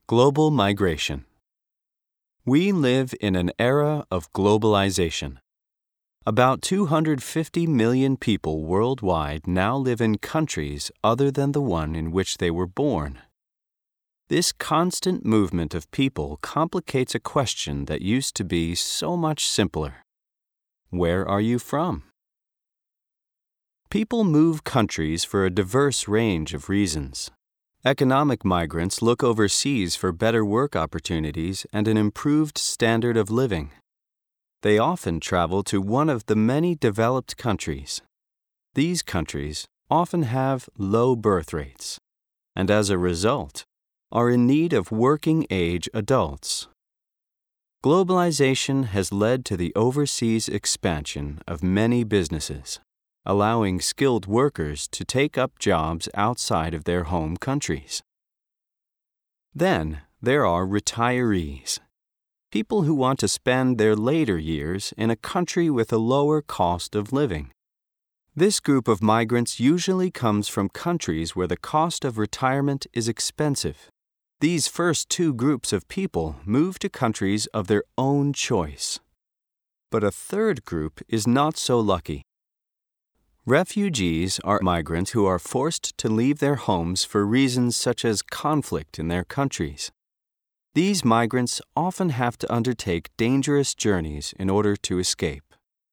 Global migration. We live in an era of globalization. About 250 million people worldwide now live in countries other than the one in which they were born. This constant movement of people complicates a question that used to be so much simpler. Where are you from? People move countries for a diverse range of reasons. Economic migrants look overseas for better work opportunities and an improved standard of living. They often travel to one of the many developed countries. These countries often have low birth rates, and as a result, are in need of working-age adults. Globalization has led to the overseas expansion of many businesses, allowing skilled workers to take up jobs outside of their home countries. Then there are retirees, people who want to spend their later years in a country with a lower cost of living. This group of migrants usually comes from countries where the cost of retirement is expensive. These first two groups of people move to countries of their own choice. But a third group is not so lucky. Refugees are migrants who are forced to leave their homes for reasons such as conflict in their countries. These migrants often have to undertake dangerous journeys in order to escape.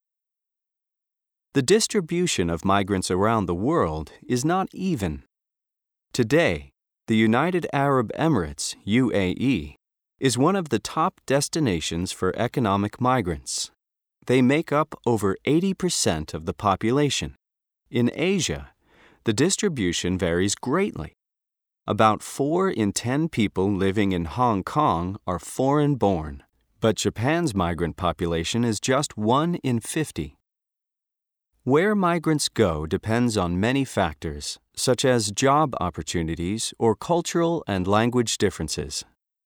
The distribution of migrants around the world is not even. Today, the United Arab Emirates, UAE, is one of the top destinations for economic migrants. They make up over 80% of the population. In Asia, the distribution varies greatly. About 4 in 10 people living in Hong Kong are foreign-born, but Japan's migrant population is just 1 in 50. Where migrants go depends on many factors, such as job opportunities or cultural and language differences.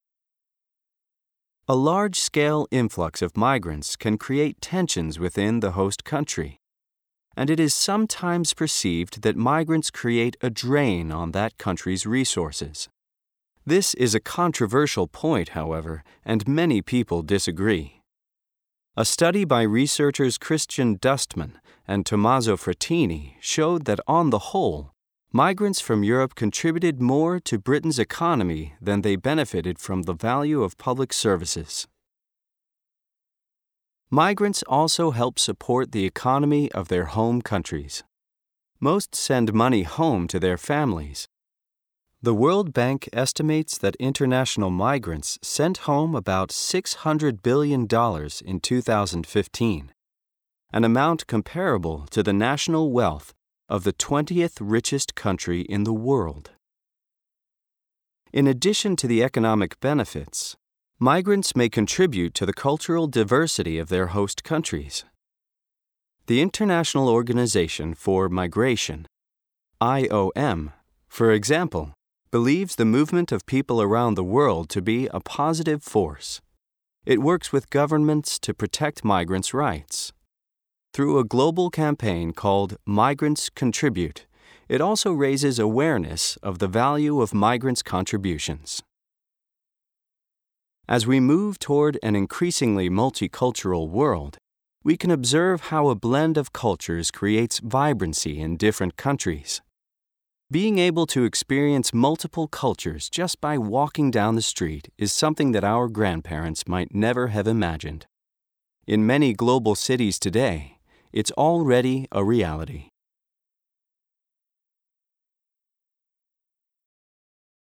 A large-scale influx of migrants can create tensions within the host country, and it is sometimes perceived that migrants create a drain on that country's resources. This is a controversial point, however, and many people disagree. A study by researchers Christian Dustman and Tommaso Frattini showed that on the whole, migrants from Europe contributed more to Britain's economy than they benefited from the value of public services. Migrants also help support the economy of their home countries. Most send money home to their families. The World Bank estimates that international migrants sent home about $600 billion in 2015, an amount comparable to the national wealth of the 20th richest country in the world. In addition to the economic benefits, migrants may contribute to the cultural diversity of their host countries. The International Organization for Migration, IOM, for example, believes the movement of people around the world to be a positive force. It works with governments to protect migrants' rights. Through a global campaign called Migrants Contribute, it also raises awareness of the value of migrants' contributions. As we move toward an increasingly multicultural world, we can observe how a blend of cultures creates vibrancy in different countries. Being able to experience multiple cultures just by walking down the street is something that our grandparents might never have imagined. In many global cities today, it's already a reality.